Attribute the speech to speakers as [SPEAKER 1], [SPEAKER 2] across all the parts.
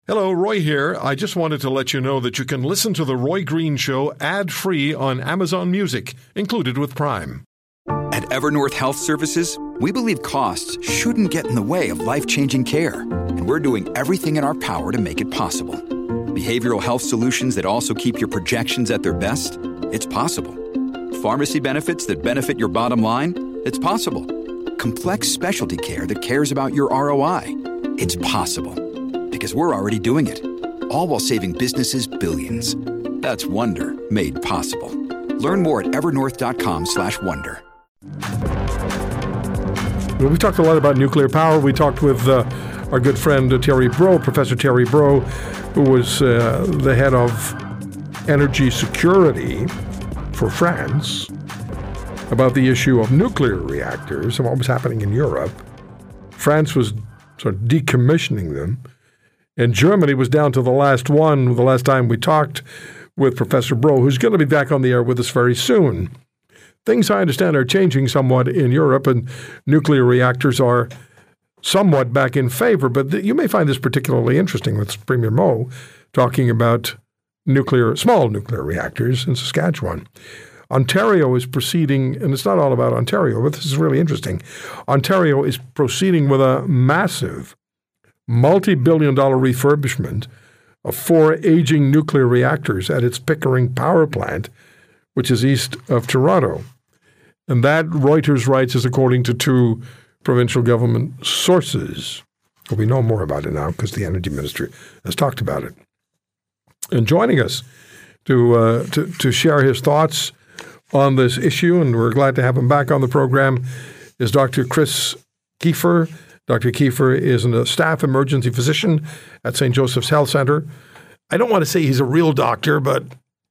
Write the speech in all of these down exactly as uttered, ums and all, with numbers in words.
[SPEAKER 1] Hello, Roy here. I just wanted to let you know that you can listen to The Roy Green Show ad-free on Amazon Music, included with Prime.
[SPEAKER 2] At Evernorth Health Services, we believe costs shouldn't get in the way of life-changing care, and we're doing everything in our power to make it possible. Behavioral health solutions that also keep your projections at their best? It's possible. Pharmacy benefits that benefit your bottom line? It's possible. Complex specialty care that cares about your R O I? It's possible. Because we're already doing it, all while saving businesses billions. That's Wonder made possible. Learn more at evernorth.com slash wonder.
[SPEAKER 1] We talked a lot about nuclear power. We talked with uh, our good friend uh, Thierry Breau, Professor Thierry Breau, who was uh, the head of energy security for France, about the issue of nuclear reactors and what was happening in Europe. France was sort of decommissioning them. And Germany was down to the last one the last time we talked with Professor Breau, who's going to be back on the air with us very soon. Things, I understand, are changing somewhat in Europe, and nuclear reactors are somewhat back in favor. But th- you may find this particularly interesting with Premier Moe talking about nuclear, small nuclear reactors in Saskatchewan. Ontario is proceeding, and it's not all about Ontario, but this is really interesting. Ontario is proceeding with a massive multi-billion dollar refurbishment of four aging nuclear reactors at its Pickering power plant, which is east of Toronto. And that, Reuters writes, is according to two provincial government sources. Well, we know more about it now because the Energy Ministry has talked about it. And joining us to, uh, to, to share his thoughts on this issue, and we're glad to have him back on the program, is Doctor Chris Kiefer. Doctor Kiefer is a staff emergency physician at Saint Joseph's Health Centre. I don't want to say he's a real doctor, but,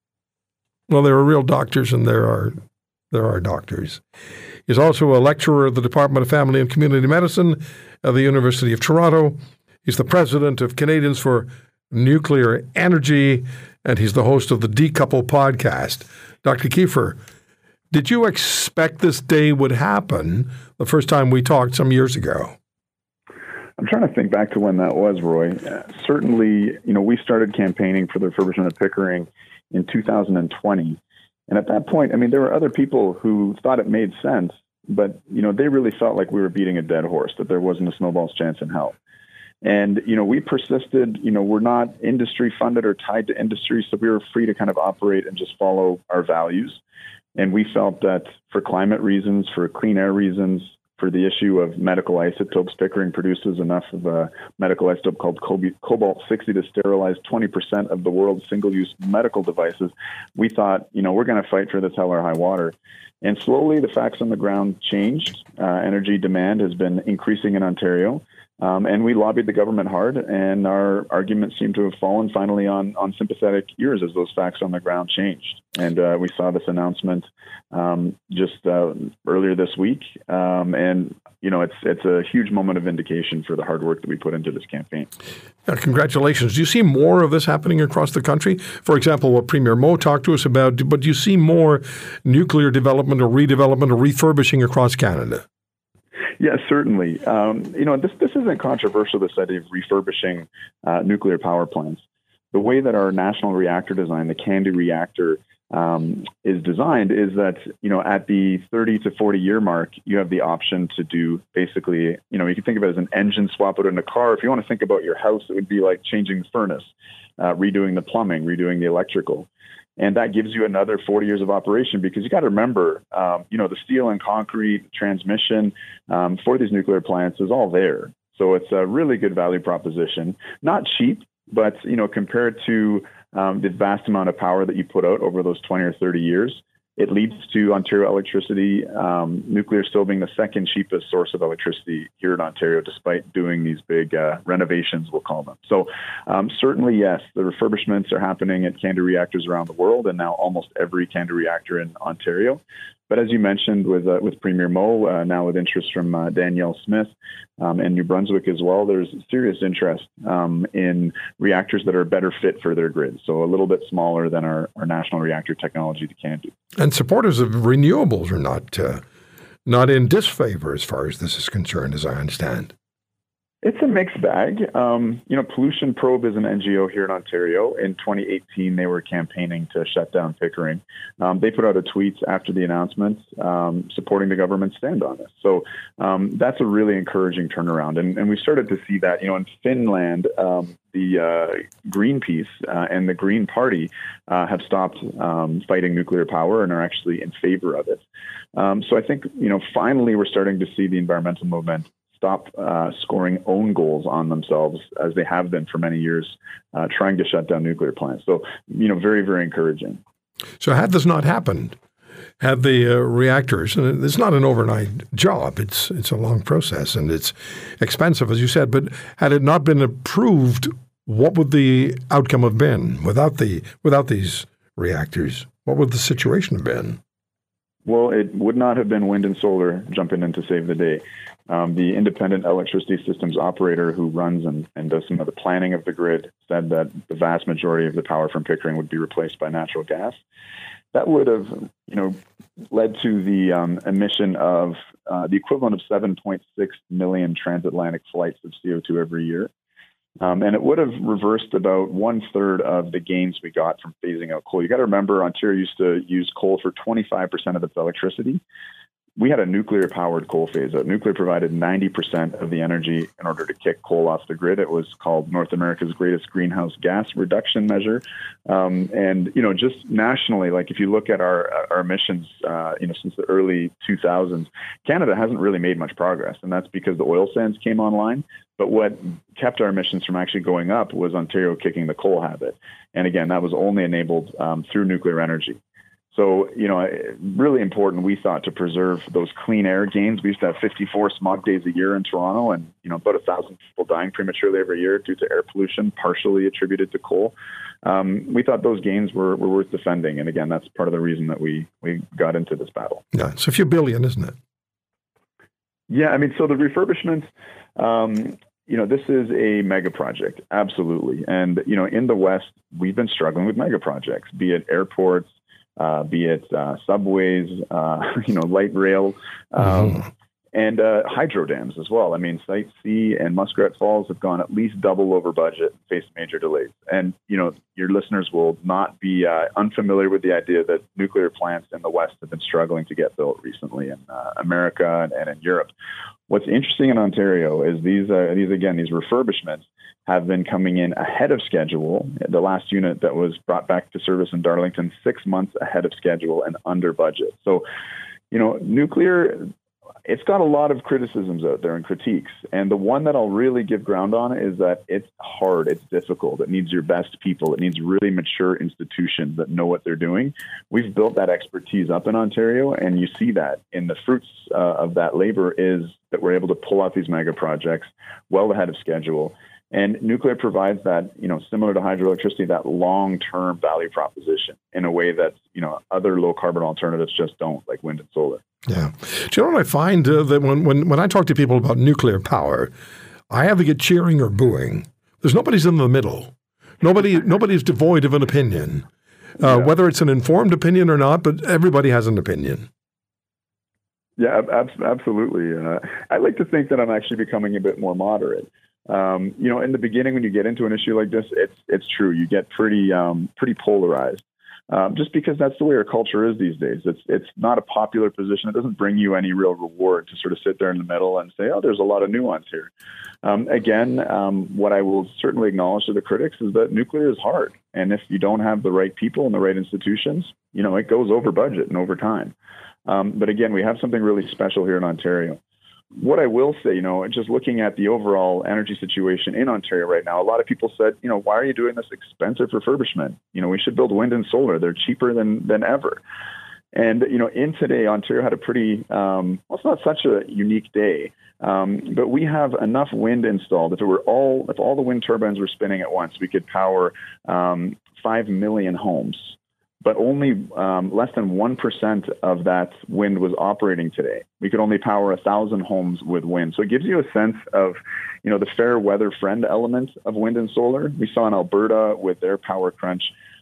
[SPEAKER 1] well, there are real doctors and there are there are doctors. He's also a lecturer at the Department of Family and Community Medicine at the University of Toronto. He's the president of Canadians for Nuclear Energy, and he's the host of the Decouple podcast. Doctor Kiefer, did you expect this day would happen the first time we talked some years ago?
[SPEAKER 3] I'm trying to think back to when that was, Roy. Uh, certainly, you know, we started campaigning for the refurbishment of Pickering in two thousand twenty. And at that point, I mean, there were other people who thought it made sense, but, you know, they really felt like we were beating a dead horse, that there wasn't a snowball's chance in hell. And, you know, we persisted. You know, we're not industry funded or tied to industry, so we were free to kind of operate and just follow our values. And we felt that for climate reasons, for clean air reasons, for the issue of medical isotopes, Pickering produces enough of a medical isotope called cobalt sixty to sterilize twenty percent of the world's single-use medical devices. We thought, you know, we're going to fight for this hell or high water. And slowly the facts on the ground changed. Uh, energy demand has been increasing in Ontario. Um, and we lobbied the government hard, and our arguments seem to have fallen finally on, on sympathetic ears as those facts on the ground changed. And uh, we saw this announcement um, just uh, earlier this week. Um, and, you know, it's it's a huge moment of vindication for the hard work that we put into this campaign.
[SPEAKER 1] Yeah, congratulations. Do you see more of this happening across the country? For example, what Premier Moe talked to us about, but do you see more nuclear development or redevelopment or refurbishing across Canada?
[SPEAKER 3] Yes, certainly. Um, you know, this this isn't controversial, this idea of refurbishing uh, nuclear power plants. The way that our national reactor design, the CANDU reactor, um, is designed is that, you know, at the thirty to forty year mark, you have the option to do basically, you know, you can think of it as an engine swap out in a car. If you want to think about your house, it would be like changing the furnace, uh, redoing the plumbing, redoing the electrical. And that gives you another forty years of operation, because you got to remember, um, you know, the steel and concrete transmission um, for these nuclear plants is all there. So it's a really good value proposition. Not cheap, but, you know, compared to um, the vast amount of power that you put out over those twenty or thirty years, it leads to Ontario electricity, um, nuclear still being the second cheapest source of electricity here in Ontario, despite doing these big uh, renovations, we'll call them. So um, certainly, yes, the refurbishments are happening at CANDU reactors around the world, and now almost every CANDU reactor in Ontario. But as you mentioned with uh, with Premier Moe, uh, now with interest from uh, Danielle Smith um, and New Brunswick as well, there's serious interest um, in reactors that are better fit for their grid. So a little bit smaller than our, our national reactor technology, the CANDU.
[SPEAKER 1] And supporters of renewables are not uh, not in disfavor as far as this is concerned, as I understand.
[SPEAKER 3] It's a mixed bag. Um, you know, Pollution Probe is an N G O here in Ontario. In twenty eighteen, they were campaigning to shut down Pickering. Um, they put out a tweet after the announcement um, supporting the government's stand on this. So um, that's a really encouraging turnaround. And, and we started to see that, you know, in Finland, um, the uh, Greenpeace uh, and the Green Party uh, have stopped um, fighting nuclear power and are actually in favor of it. Um, so I think, you know, finally we're starting to see the environmental movement stop uh, scoring own goals on themselves as they have been for many years, uh, trying to shut down nuclear plants. So, you know, very, very encouraging.
[SPEAKER 1] So had this not happened, had the uh, reactors, and it's not an overnight job, it's it's a long process and it's expensive, as you said, but had it not been approved, what would the outcome have been without the without these reactors? What would the situation have been?
[SPEAKER 3] Well, it would not have been wind and solar jumping in to save the day. Um, the independent electricity systems operator who runs and, and does some of the planning of the grid said that the vast majority of the power from Pickering would be replaced by natural gas. That would have, you know, led to the um, emission of uh, the equivalent of seven point six million transatlantic flights of C O two every year. Um, and it would have reversed about one third of the gains we got from phasing out coal. You got to remember, Ontario used to use coal for twenty-five percent of its electricity. We had a nuclear-powered coal phase-out. Nuclear provided ninety percent of the energy in order to kick coal off the grid. It was called North America's greatest greenhouse gas reduction measure. Um, and, you know, just nationally, like if you look at our our emissions, uh, you know, since the early two thousands, Canada hasn't really made much progress. And that's because the oil sands came online. But what kept our emissions from actually going up was Ontario kicking the coal habit. And again, that was only enabled um, through nuclear energy. So, you know, really important, we thought, to preserve those clean air gains. We used to have fifty-four smog days a year in Toronto and, you know, about a thousand people dying prematurely every year due to air pollution, partially attributed to coal. Um, we thought those gains were, were worth defending. And again, that's part of the reason that we, we got into this battle.
[SPEAKER 1] Yeah, it's a few billion, isn't it?
[SPEAKER 3] Yeah, I mean, so the refurbishments, um, you know, this is a mega project, absolutely. And, you know, in the West, we've been struggling with mega projects, be it airports, Uh, be it uh, subways, uh, you know, light rail, um, mm-hmm. and uh, hydro dams as well. I mean, Site C and Muskrat Falls have gone at least double over budget and faced major delays. And, you know, your listeners will not be uh, unfamiliar with the idea that nuclear plants in the West have been struggling to get built recently in uh, America and, and in Europe. What's interesting in Ontario is these, uh, these again, these refurbishments have been coming in ahead of schedule. The last unit that was brought back to service in Darlington, six months ahead of schedule and under budget. So, you know, nuclear, it's got a lot of criticisms out there and critiques. And the one that I'll really give ground on is that it's hard, it's difficult, it needs your best people, it needs really mature institutions that know what they're doing. We've built that expertise up in Ontario, and you see that in the fruits uh, of that labor is that we're able to pull out these mega projects well ahead of schedule. And nuclear provides that, you know, similar to hydroelectricity, that long-term value proposition in a way that, you know, other low-carbon alternatives just don't, like wind and solar.
[SPEAKER 1] Yeah. Do you know what I find? Uh, that when, when, when I talk to people about nuclear power, I either get cheering or booing. There's nobody's in the middle. Nobody, nobody's devoid of an opinion, uh, yeah. whether it's an informed opinion or not, but everybody has an opinion.
[SPEAKER 3] Yeah, ab- absolutely. Uh, I like to think that I'm actually becoming a bit more moderate. Um, you know, in the beginning, when you get into an issue like this, it's it's true. You get pretty um, pretty polarized, um, just because that's the way our culture is these days. It's it's not a popular position. It doesn't bring you any real reward to sort of sit there in the middle and say, oh, there's a lot of nuance here. Um, again, um, what I will certainly acknowledge to the critics is that nuclear is hard, and if you don't have the right people and the right institutions, you know, it goes over budget and over time. Um, but again, we have something really special here in Ontario. What I will say, you know, just looking at the overall energy situation in Ontario right now, a lot of people said, you know, why are you doing this expensive refurbishment? You know, we should build wind and solar. They're cheaper than than ever. And, you know, in today, Ontario had a pretty, um, well, it's not such a unique day, um, but we have enough wind installed. If it were all, if all the wind turbines were spinning at once, we could power um, five million homes. But only um, less than one percent of that wind was operating today. We could only power one thousand homes with wind. So it gives you a sense of, you know, the fair weather friend element of wind and solar. We saw in Alberta with their power crunch,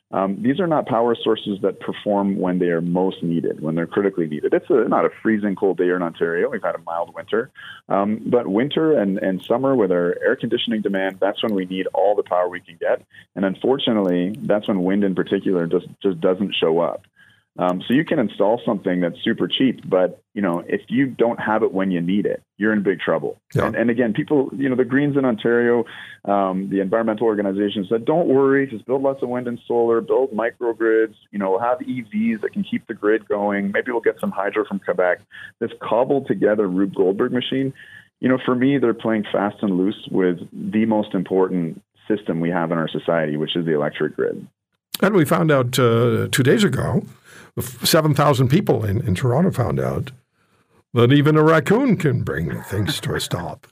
[SPEAKER 3] Um, these are not power sources that perform when they are most needed, when they're critically needed. It's a, not a freezing cold day here in Ontario. We've had a mild winter. Um, but winter and, and summer with our air conditioning demand, that's when we need all the power we can get. And unfortunately, that's when wind in particular just, just doesn't show up. Um, so you can install something that's super cheap, but, you know, if you don't have it when you need it, you're in big trouble. Yeah. And, and again, people, you know, the Greens in Ontario, um, the environmental organizations said, don't worry, just build lots of wind and solar, build microgrids, you know, have E Vs that can keep the grid going. Maybe we'll get some hydro from Quebec. This cobbled together Rube Goldberg machine, you know, for me, they're playing fast and loose with the most important system we have in our society, which is the electric grid.
[SPEAKER 1] And we found out uh, two days ago, seven thousand people in, in Toronto found out that even a raccoon can bring things to a stop.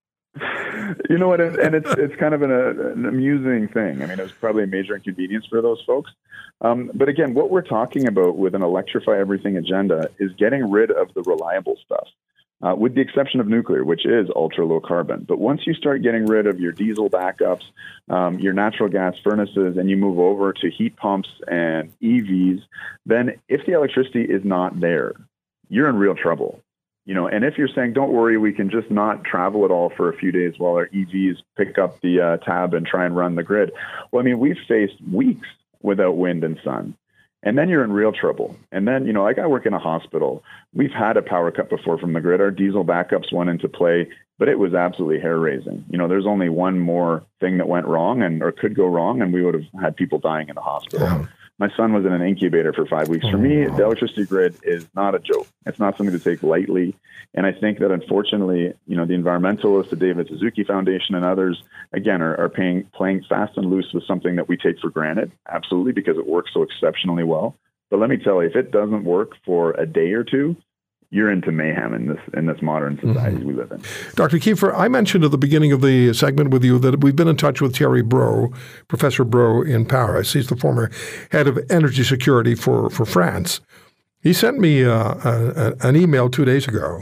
[SPEAKER 3] You know what? And it's it's kind of an, an amusing thing. I mean, it was probably a major inconvenience for those folks. Um, but again, what we're talking about with an electrify everything agenda is getting rid of the reliable stuff. Uh, with the exception of nuclear, which is ultra low carbon. But once you start getting rid of your diesel backups, um, your natural gas furnaces, and you move over to heat pumps and E Vs, then if the electricity is not there, you're in real trouble. You know, and if you're saying, don't worry, we can just not travel at all for a few days while our E Vs pick up the uh, tab and try and run the grid. Well, I mean, we've faced weeks without wind and sun. And then you're in real trouble. And then, you know, like I work in a hospital. We've had a power cut before from the grid. Our diesel backups went into play, but it was absolutely hair-raising. You know, there's only one more thing that went wrong and or could go wrong, and we would have had people dying in the hospital. Yeah. My son was in an incubator for five weeks. For me, the electricity grid is not a joke. It's not something to take lightly. And I think that, unfortunately, you know, the environmentalists, the David Suzuki Foundation and others, again, are, are paying, playing fast and loose with something that we take for granted, absolutely, because it works so exceptionally well. But let me tell you, if it doesn't work for a day or two, you're into mayhem in this in this modern society mm-hmm. we live in.
[SPEAKER 1] Doctor Kiefer, I mentioned at the beginning of the segment with you that we've been in touch with Thierry Brault, Professor Brault in Paris. He's the former head of energy security for, for France. He sent me uh, a, a, an email two days ago,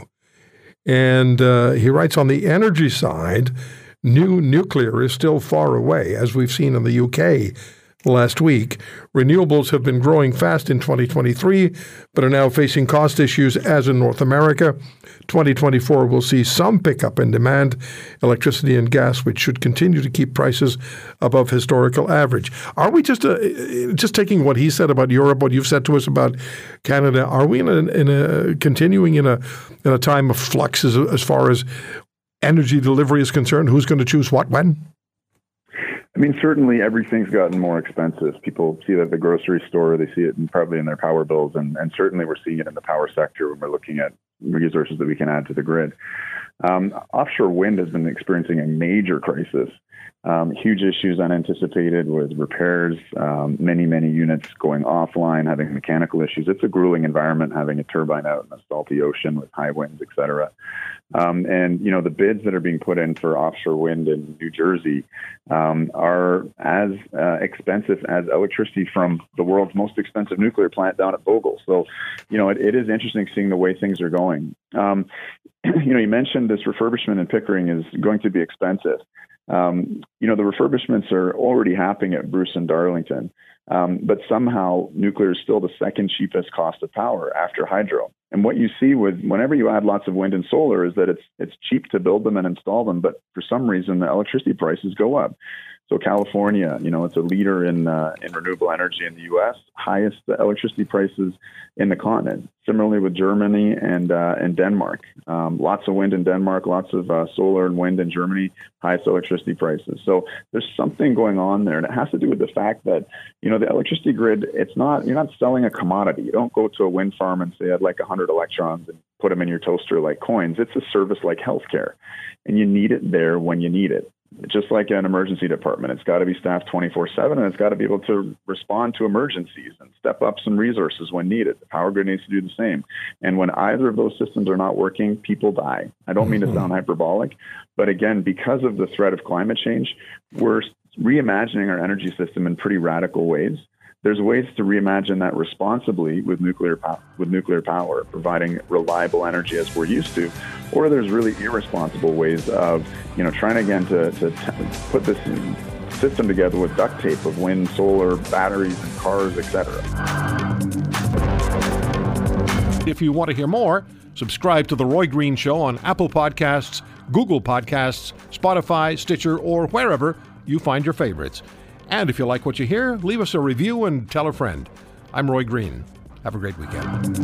[SPEAKER 1] and uh, he writes, on the energy side, new nuclear is still far away, as we've seen in the U K last week. Renewables have been growing fast in twenty twenty-three, but are now facing cost issues as in North America. twenty twenty-four will see some pickup in demand, electricity and gas, which should continue to keep prices above historical average. Are we just uh, just taking what he said about Europe, what you've said to us about Canada? Are we in a, in a continuing in a in a time of flux as, as far as energy delivery is concerned? Who's going to choose what when?
[SPEAKER 3] I mean, certainly everything's gotten more expensive. People see it at the grocery store. They see it in, probably in their power bills. And, and certainly we're seeing it in the power sector when we're looking at resources that we can add to the grid. Um, offshore wind has been experiencing a major crisis. Um, huge issues unanticipated with repairs, um, many, many units going offline, having mechanical issues. It's a grueling environment having a turbine out in a salty ocean with high winds, et cetera. Um, and, you know, the bids that are being put in for offshore wind in New Jersey um, are as uh, expensive as electricity from the world's most expensive nuclear plant down at Vogtle. So, you know, it, it is interesting seeing the way things are going. Um, you know, you mentioned this refurbishment in Pickering is going to be expensive. Um, you know, the refurbishments are already happening at Bruce and Darlington, um, but somehow nuclear is still the second cheapest cost of power after hydro. And what you see with whenever you add lots of wind and solar is that it's it's cheap to build them and install them, but for some reason the electricity prices go up. So California, you know, it's a leader in uh, in renewable energy in the U S, highest electricity prices in the continent. Similarly with Germany and uh, and Denmark, um, lots of wind in Denmark, lots of uh, solar and wind in Germany, highest electricity prices. So there's something going on there, and it has to do with the fact that, you know, the electricity grid, it's not, you're not selling a commodity. You don't go to a wind farm and say, I'd like one hundred electrons and put them in your toaster like coins. It's a service like healthcare, and you need it there when you need it. Just like an emergency department, it's got to be staffed twenty-four seven, and it's got to be able to respond to emergencies and step up some resources when needed. The power grid needs to do the same. And when either of those systems are not working, people die. I don't mean to sound hyperbolic, but again, because of the threat of climate change, we're reimagining our energy system in pretty radical ways. There's ways to reimagine that responsibly with nuclear power, with nuclear power, providing reliable energy as we're used to, or there's really irresponsible ways of, you know, trying again to, to t- put this in, system together with duct tape of wind, solar, batteries, and cars, et cetera.
[SPEAKER 1] If you want to hear more, subscribe to The Roy Green Show on Apple Podcasts, Google Podcasts, Spotify, Stitcher, or wherever you find your favorites. And if you like what you hear, leave us a review and tell a friend. I'm Roy Green. Have a great weekend.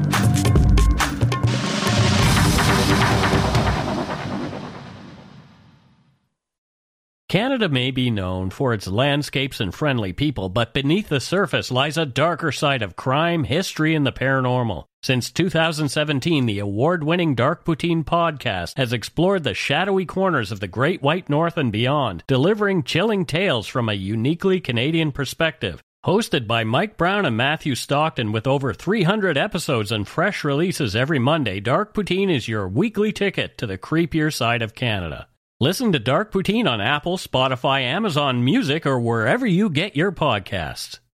[SPEAKER 4] Canada may be known for its landscapes and friendly people, but beneath the surface lies a darker side of crime, history, and the paranormal. Since two thousand seventeen, the award-winning Dark Poutine podcast has explored the shadowy corners of the Great White North and beyond, delivering chilling tales from a uniquely Canadian perspective. Hosted by Mike Brown and Matthew Stockton with over three hundred episodes and fresh releases every Monday, Dark Poutine is your weekly ticket to the creepier side of Canada. Listen to Dark Poutine on Apple, Spotify, Amazon Music, or wherever you get your podcasts.